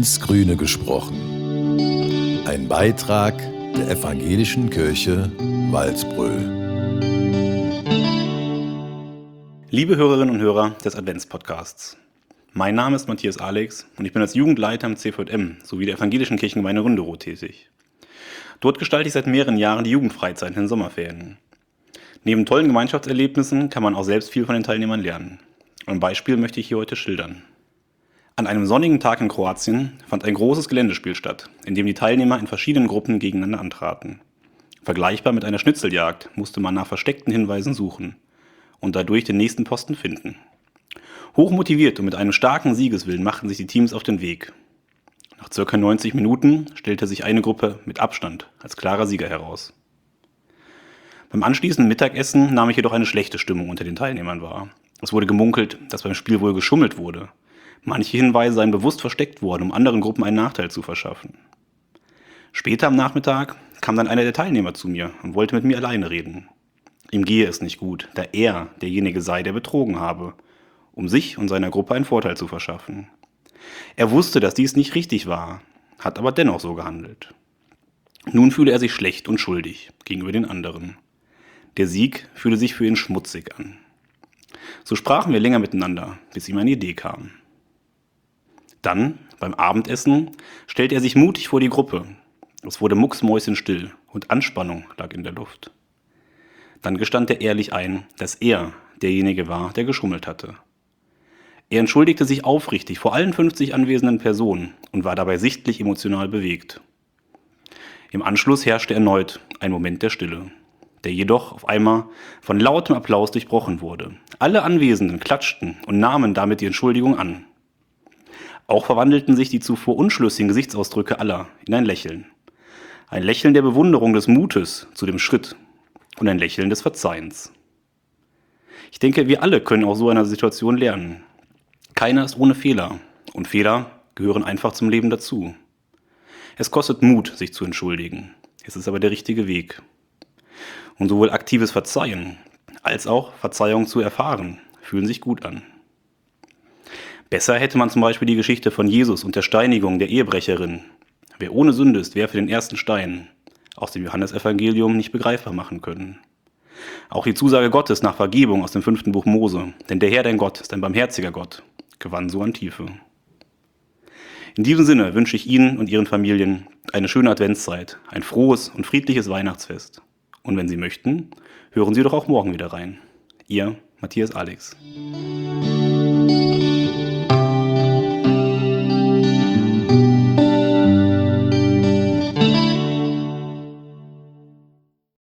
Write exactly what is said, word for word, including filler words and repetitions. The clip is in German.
ins Grüne gesprochen. Ein Beitrag der Evangelischen Kirche Walsbröl. Liebe Hörerinnen und Hörer des Adventspodcasts. Mein Name ist Matthias Alex und ich bin als Jugendleiter im C V M sowie der Evangelischen Kirchengemeinde Ründeroth tätig. Dort gestalte ich seit mehreren Jahren die Jugendfreizeit in den Sommerferien. Neben tollen Gemeinschaftserlebnissen kann man auch selbst viel von den Teilnehmern lernen. Ein Beispiel möchte ich hier heute schildern. An einem sonnigen Tag in Kroatien fand ein großes Geländespiel statt, in dem die Teilnehmer in verschiedenen Gruppen gegeneinander antraten. Vergleichbar mit einer Schnitzeljagd musste man nach versteckten Hinweisen suchen und dadurch den nächsten Posten finden. Hochmotiviert und mit einem starken Siegeswillen machten sich die Teams auf den Weg. Nach ca. neunzig Minuten stellte sich eine Gruppe mit Abstand als klarer Sieger heraus. Beim anschließenden Mittagessen nahm ich jedoch eine schlechte Stimmung unter den Teilnehmern wahr. Es wurde gemunkelt, dass beim Spiel wohl geschummelt wurde. Manche Hinweise seien bewusst versteckt worden, um anderen Gruppen einen Nachteil zu verschaffen. Später am Nachmittag kam dann einer der Teilnehmer zu mir und wollte mit mir alleine reden. Ihm gehe es nicht gut, da er derjenige sei, der betrogen habe, um sich und seiner Gruppe einen Vorteil zu verschaffen. Er wusste, dass dies nicht richtig war, hat aber dennoch so gehandelt. Nun fühle er sich schlecht und schuldig gegenüber den anderen. Der Sieg fühle sich für ihn schmutzig an. So sprachen wir länger miteinander, bis ihm eine Idee kam. Dann, beim Abendessen, stellte er sich mutig vor die Gruppe. Es wurde mucksmäuschenstill und Anspannung lag in der Luft. Dann gestand er ehrlich ein, dass er derjenige war, der geschummelt hatte. Er entschuldigte sich aufrichtig vor allen fünfzig anwesenden Personen und war dabei sichtlich emotional bewegt. Im Anschluss herrschte erneut ein Moment der Stille, der jedoch auf einmal von lautem Applaus durchbrochen wurde. Alle Anwesenden klatschten und nahmen damit die Entschuldigung an. Auch verwandelten sich die zuvor unschlüssigen Gesichtsausdrücke aller in ein Lächeln. Ein Lächeln der Bewunderung des Mutes zu dem Schritt und ein Lächeln des Verzeihens. Ich denke, wir alle können aus so einer Situation lernen. Keiner ist ohne Fehler und Fehler gehören einfach zum Leben dazu. Es kostet Mut, sich zu entschuldigen. Es ist aber der richtige Weg. Und sowohl aktives Verzeihen als auch Verzeihung zu erfahren, fühlen sich gut an. Besser hätte man zum Beispiel die Geschichte von Jesus und der Steinigung der Ehebrecherin, wer ohne Sünde ist, werfe den ersten Stein, aus dem Johannesevangelium nicht begreifbar machen können. Auch die Zusage Gottes nach Vergebung aus dem fünften Buch Mose, denn der Herr, dein Gott, ist ein barmherziger Gott, gewann so an Tiefe. In diesem Sinne wünsche ich Ihnen und Ihren Familien eine schöne Adventszeit, ein frohes und friedliches Weihnachtsfest. Und wenn Sie möchten, hören Sie doch auch morgen wieder rein. Ihr Matthias Alex.